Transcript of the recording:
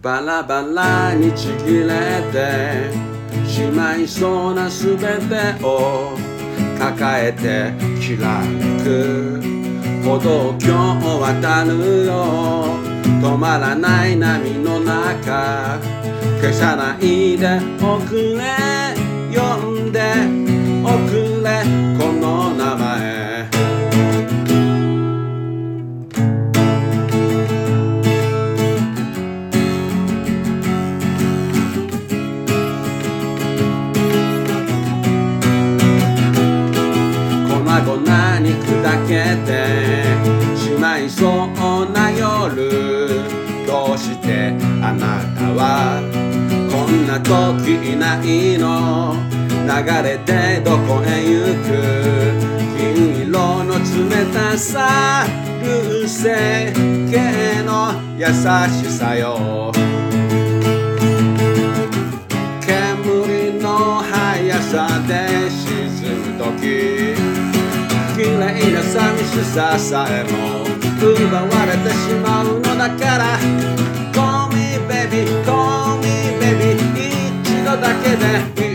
バラバラにちぎれてしまいそうなすべてを抱えてきらめく歩道橋を渡るよ止まらない波の中消さないでおくれ呼んでおくれこの名前粉々に砕けてしまいそうな夜どうしてあなたはこんな時いないの流れてどこへ行く金色の冷たさ流星系の優しさよ煙の速さで沈む時綺麗な寂しささえも奪われてしまうのだから Call me baby, call me baby 一度だけで